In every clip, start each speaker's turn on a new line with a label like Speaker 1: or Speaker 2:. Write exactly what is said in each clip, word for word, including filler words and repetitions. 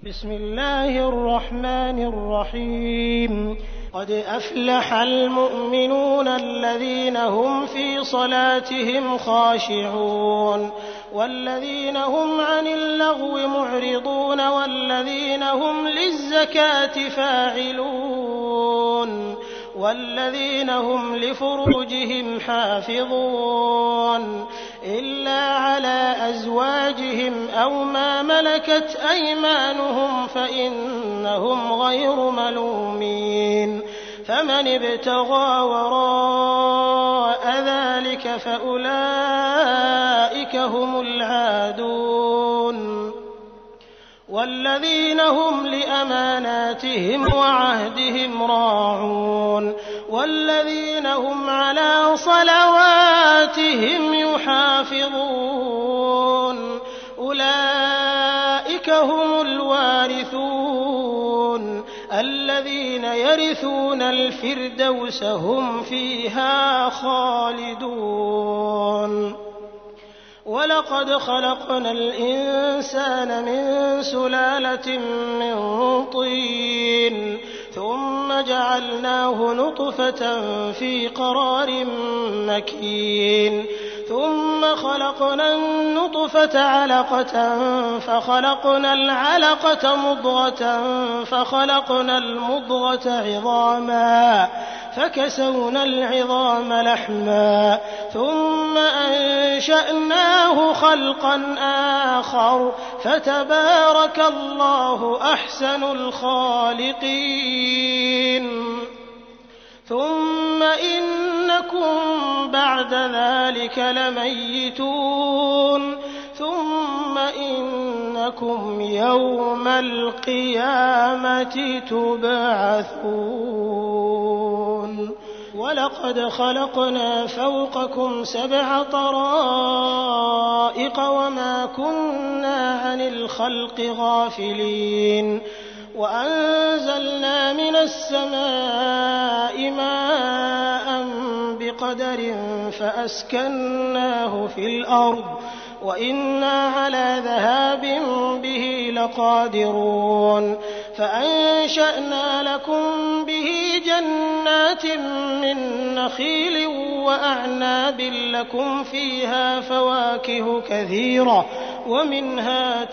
Speaker 1: بسم الله الرحمن الرحيم قد أفلح المؤمنون الذين هم في صلاتهم خاشعون والذين هم عن اللغو معرضون والذين هم للزكاة فاعلون والذين هم لفروجهم حافظون إلا على أزواجهم أو ما ملكت أيمانهم فإنهم غير ملومين فمن ابتغى وراء ذلك فأولئك هم العادون والذين هم لأماناتهم وعهدهم راعون والذين هم على صلواتهم يحافظون أولئك هم الوارثون الذين يرثون الفردوس هم فيها خالدون ولقد خلقنا الإنسان من سلالة من طين ثم جعلناه نطفة في قرار مكين ثم خلقنا النطفة علقة فخلقنا العلقة مضغة فخلقنا المضغة عظاما فكسونا العظام لحما ثم أنشأناه خلقا آخر فتبارك الله أحسن الخالقين ثم إنكم بعد ذلك لميتون ثم إنكم يوم القيامة تبعثون ولقد خلقنا فوقكم سبع طرائق وما كنا عن الخلق غافلين وأنزلنا من السماء ماء بقدر فأسكناه في الأرض وإنا على ذهاب به لقادرون فأنشأنا لكم به جنات من نخيل وأعناب لكم فيها فواكه كثيرة ومنها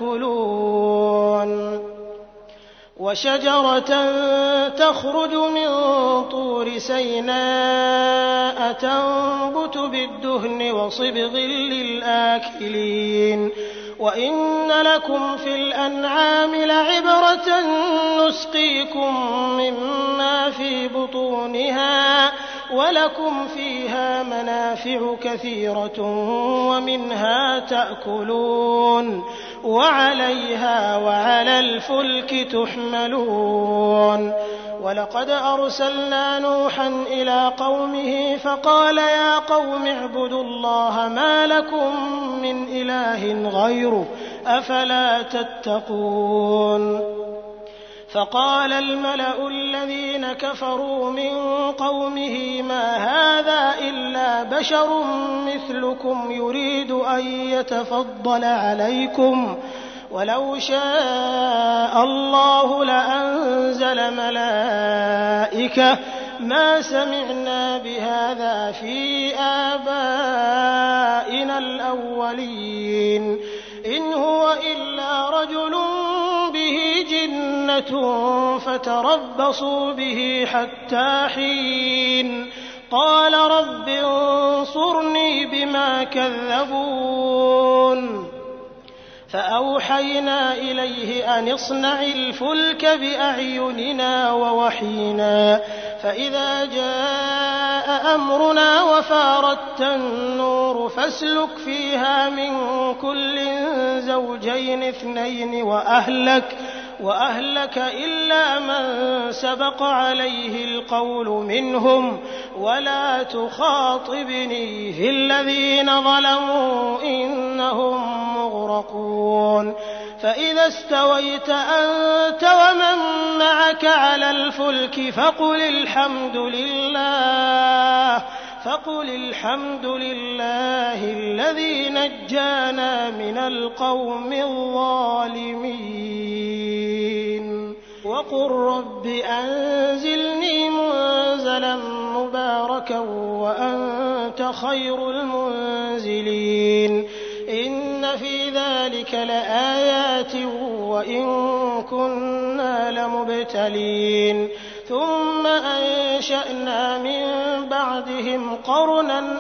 Speaker 1: تأكلون وشجرة تخرج من طور سيناء تنبت بالدهن وصبغ للآكلين وإن لكم في الأنعام لعبرة نسقيكم مما في بطونها ولكم فيها منافع كثيرة ومنها تأكلون وعليها وعلى الفلك تحملون ولقد أرسلنا نوحا إلى قومه فقال يا قوم اعبدوا الله ما لكم من إله غيره أفلا تتقون فقال الملأ الذين كفروا من قومه ما هذا إلا بشر مثلكم يريد أن يتفضل عليكم ولو شاء الله لأنزل ملائكة ما سمعنا بهذا في آبائنا الأولين إن هو إلا رجل به جنة فتربصوا به حتى حين قال رب انصرني بما كذبون فأوحينا إليه أن اصنع الفلك بأعيننا ووحينا فإذا جاء أمرنا وفاردت النور فاسلك فيها من كل زوجين اثنين وأهلك وأهلك إلا من سبق عليه القول منهم ولا تخاطبني في الذين ظلموا إنهم مغرقون فإذا استويت أنت ومن معك على الفلك فقل الحمد لله فقل الحمد لله الذي نجانا من القوم الظالمين وقل رب أنزلني منزلا مباركا وأنت خير المنزلين إن في ذلك لآيات وإن كنا لمبتلين ثم أنشأنا من بعدهم قرنا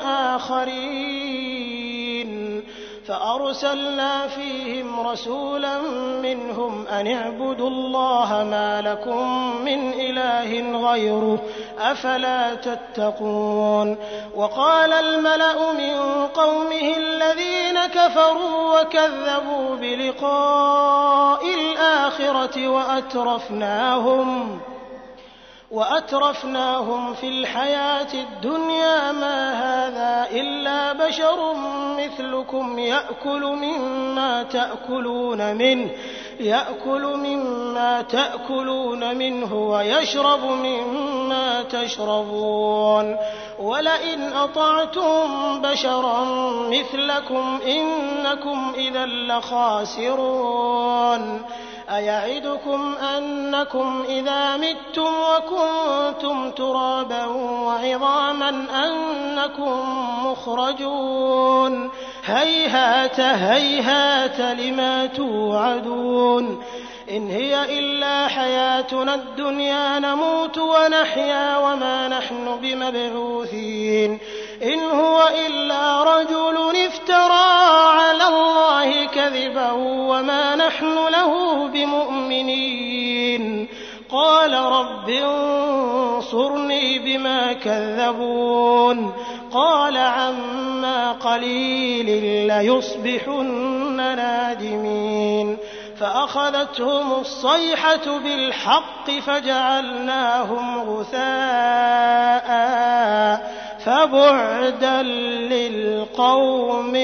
Speaker 1: آخرين فأرسلنا فيهم رسولا منهم أن اعبدوا الله ما لكم من إله غيره أفلا تتقون وقال الملأ من قومه الذين كفروا وكذبوا بلقاء الآخرة وأترفناهم وأترفناهم في الحياة الدنيا ما هذا إلا بشر مثلكم يأكل مما تأكلون منه يأكل مما تأكلون منه ويشرب مما تشربون ولئن أطعتم بشرا مثلكم إنكم إذا لخاسرون أيعدكم أنكم إذا متم وكنتم ترابا وعظاما أنكم مخرجون هيهات هيهات لما توعدون إن هي إلا حياتنا الدنيا نموت ونحيا وما نحن بمبعوثين إن هو إلا رجل افترى على الله كذبا وما نحن له بمؤمنين قال رب انصرني بما كذبون قال عما قليل ليصبحن نادمين فأخذتهم الصيحة بالحق فجعلناهم غثاء فبعدا للقوم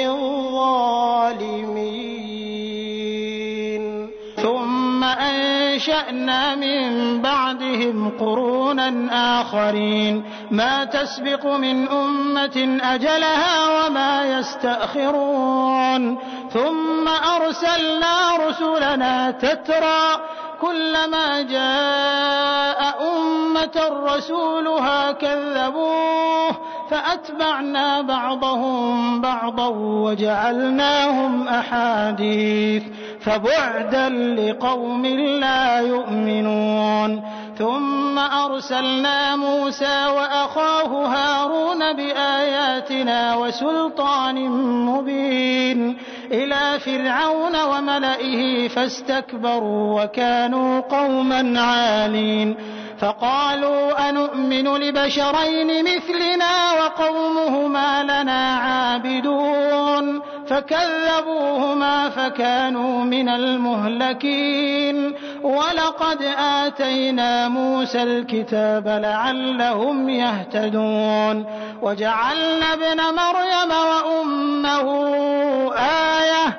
Speaker 1: الظالمين ثم أنشأنا من بعدهم قرونا آخرين ما تسبق من أمة أجلها وما يستأخرون ثم أرسلنا رسلنا تترى كلما جاء أمة رسولها كذبوه فأتبعنا بعضهم بعضا وجعلناهم أحاديث فبعدا لقوم لا يؤمنون ثم أرسلنا موسى وأخاه هارون بآياتنا وسلطان مبين إلى فرعون وملئه فاستكبروا وكانوا قوما عالين فقالوا أنؤمن لبشرين مثلنا وقومهما لنا عابدون فكذبوهما فكانوا من المهلكين ولقد آتينا موسى الكتاب لعلهم يهتدون وجعلنا ابن مريم وأمه آية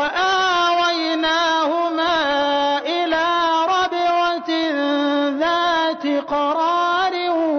Speaker 1: وآويناهما إلى ربوة ذات قرار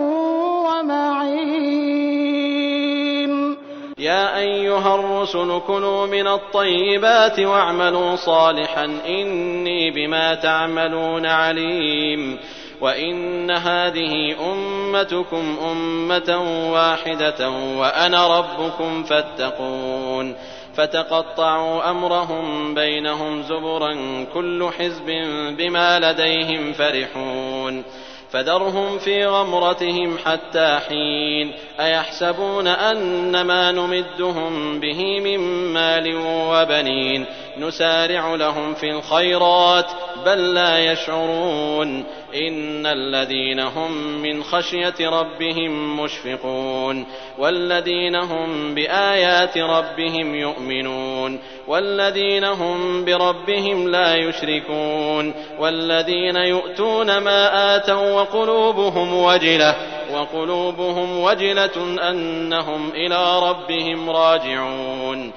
Speaker 1: ومعين
Speaker 2: يا أيها الرسل كلوا من الطيبات واعملوا صالحا إني بما تعملون عليم وإن هذه أمتكم أمة واحدة وأنا ربكم فاتقون فتقطعوا أمرهم بينهم زبرا كل حزب بما لديهم فرحون فذرهم في غمرتهم حتى حين أيحسبون أن ما نمدهم به من مال وبنين نسارع لهم في الخيرات بل لا يشعرون إن الذين هم من خشية ربهم مشفقون والذين هم بآيات ربهم يؤمنون والذين هم بربهم لا يشركون والذين يؤتون ما آتوا وقلوبهم وجلة وقلوبهم وجلة أنهم إلى ربهم راجعون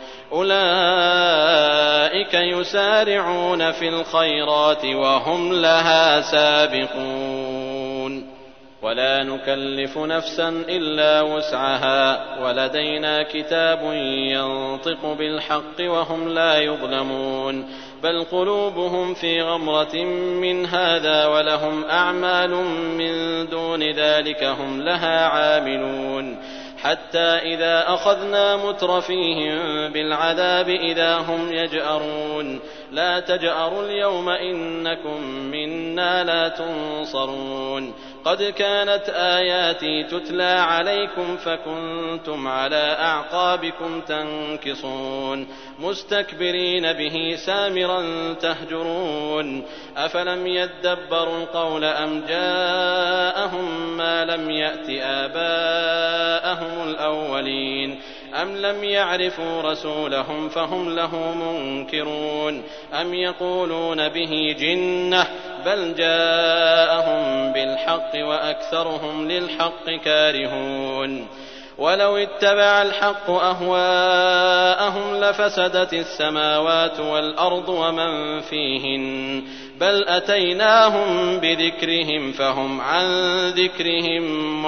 Speaker 2: أولئك يسارعون في الخيرات وهم لها سابقون ولا نكلف نفسا إلا وسعها ولدينا كتاب ينطق بالحق وهم لا يظلمون بل قلوبهم في غمرة من هذا ولهم أعمال من دون ذلك هم لها عاملون حتى إذا أخذنا مترفيهم بالعذاب إذا هم يجأرون لا تجأروا اليوم إنكم منا لا تنصرون قد كانت آياتي تتلى عليكم فكنتم على أعقابكم تنكصون مستكبرين به سامرا تهجرون أفلم يدبروا القول أم جاءهم ما لم يأت آباءهم الأولين أم لم يعرفوا رسولهم فهم له منكرون أم يقولون به جنة بل جاءهم بالحق وأكثرهم للحق كارهون ولو اتبع الحق أهواءهم لفسدت السماوات والأرض ومن فيهن بل أتيناهم بذكرهم فهم عن ذكرهم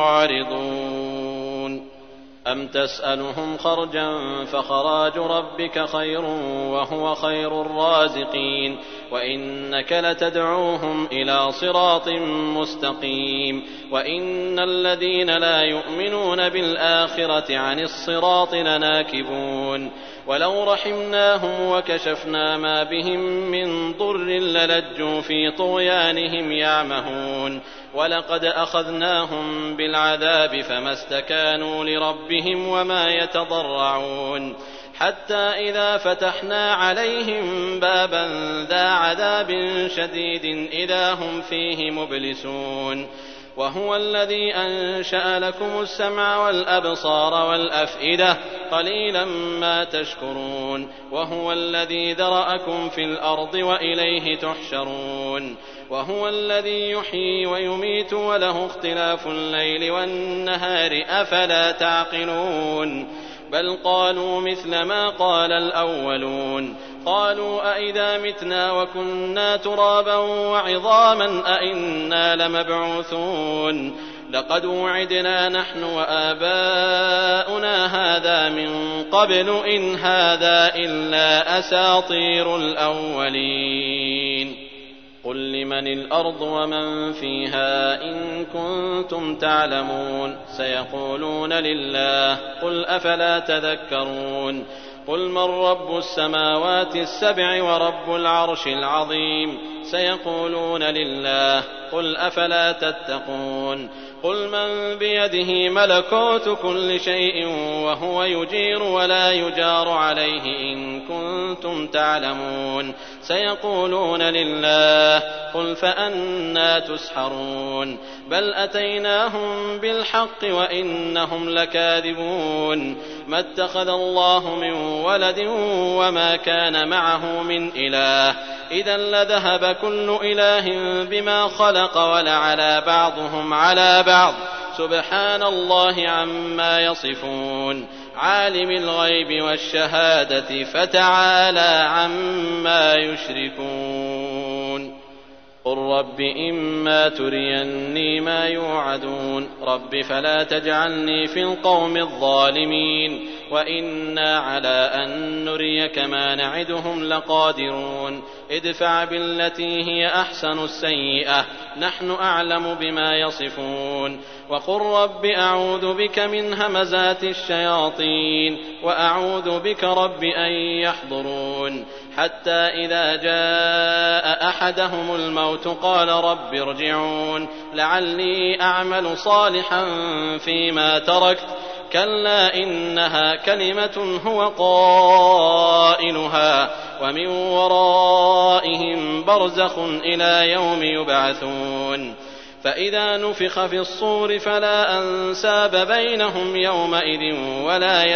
Speaker 2: معرضون أم تسألهم خرجا فخراج ربك خير وهو خير الرازقين وإنك لتدعوهم إلى صراط مستقيم وإن الذين لا يؤمنون بالآخرة عن الصراط لناكبون ولو رحمناهم وكشفنا ما بهم من ضر للجوا في طغيانهم يعمهون ولقد أخذناهم بالعذاب فما استكانوا لربهم وما يتضرعون حتى إذا فتحنا عليهم بابا ذا عذاب شديد إذا هم فيه مبلسون وهو الذي أنشأ لكم السمع والأبصار والأفئدة قليلا ما تشكرون وهو الذي ذرأكم في الأرض وإليه تحشرون وهو الذي يحيي ويميت وله اختلاف الليل والنهار أفلا تعقلون بل قالوا مثل ما قال الأولون قالوا أئذا متنا وكنا ترابا وعظاما أئنا لمبعوثون لقد وعدنا نحن وآباؤنا هذا من قبل إن هذا إلا أساطير الأولين قل لمن الأرض ومن فيها إن كنتم تعلمون سيقولون لله قل أفلا تذكرون قل من رب السماوات السبع ورب العرش العظيم سيقولون لله قل أفلا تتقون قل من بيده ملكوت كل شيء وهو يجير ولا يجار عليه إن كنتم تعلمون سيقولون لله قل فأنى تسحرون بل أتيناهم بالحق وإنهم لكاذبون ما اتخذ الله من ولد وما كان معه من إله إذا لذهب كل إله بما خلق ولعلى بعضهم على بعض سبحان الله عما يصفون عالم الغيب والشهادة فتعالى عما يشركون قل رب إما تريني ما يوعدون رب فلا تجعلني في القوم الظالمين وإنا على أن نريك ما نعدهم لقادرون ادفع بالتي هي أحسن السيئة نحن أعلم بما يصفون وقل رب أعوذ بك من همزات الشياطين وأعوذ بك رب أن يحضرون حتى إذا جاء أحدهم الموت قال رب ارجعون لعلي أعمل صالحا فيما تركت كلا إنها كلمة هو قائلها ومن ورائهم برزخ إلى يوم يبعثون فإذا نفخ في الصور فلا أنساب بينهم يومئذ ولا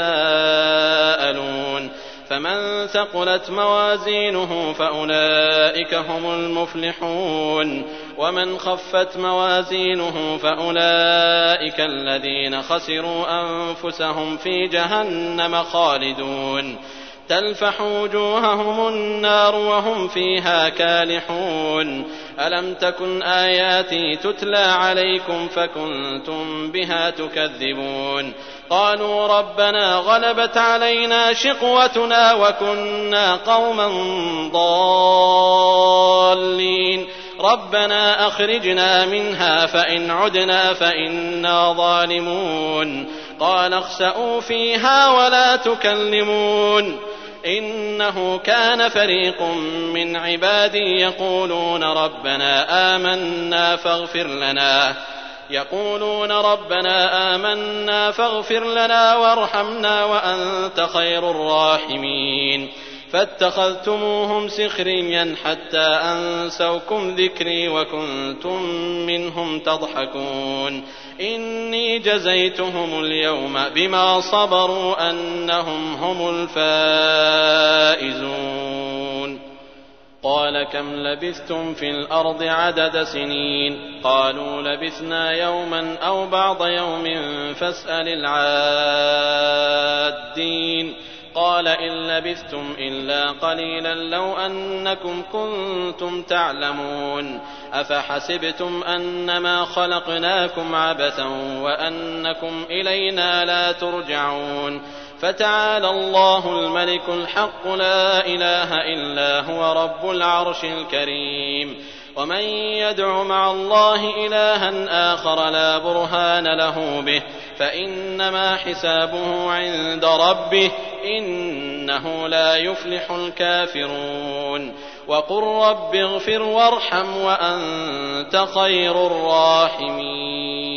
Speaker 2: يتساءلون فمن ثقلت موازينه فأولئك هم المفلحون ومن خفت موازينه فأولئك الذين خسروا أنفسهم في جهنم خالدون تلفح وجوههم النار وهم فيها كالحون ألم تكن آياتي تتلى عليكم فكنتم بها تكذبون قالوا ربنا غلبت علينا شقوتنا وكنا قوما ضالين ربنا أخرجنا منها فإن عدنا فإنا ظالمون قال اخسئوا فيها ولا تكلمون إنه كان فريق من عبادي يقولون ربنا آمنا فاغفر لنا يقولون ربنا آمنا فاغفر لنا وارحمنا وأنت خير الراحمين فاتخذتموهم سخريا حتى أنسوكم ذكري وكنتم منهم تضحكون إني جزيتهم اليوم بما صبروا أنهم هم الفائزون قال كم لبثتم في الأرض عدد سنين قالوا لبثنا يوما أو بعض يوم فاسأل العادين قال إن لبثتم إلا قليلا لو أنكم كنتم تعلمون أفحسبتم أنما خلقناكم عبثا وأنكم إلينا لا ترجعون فتعالى الله الملك الحق لا إله إلا هو رب العرش الكريم ومن يدع مع الله إلها آخر لا برهان له به فإنما حسابه عند ربه إنه لا يفلح الكافرون وقل رب اغفر وارحم وأنت خير الراحمين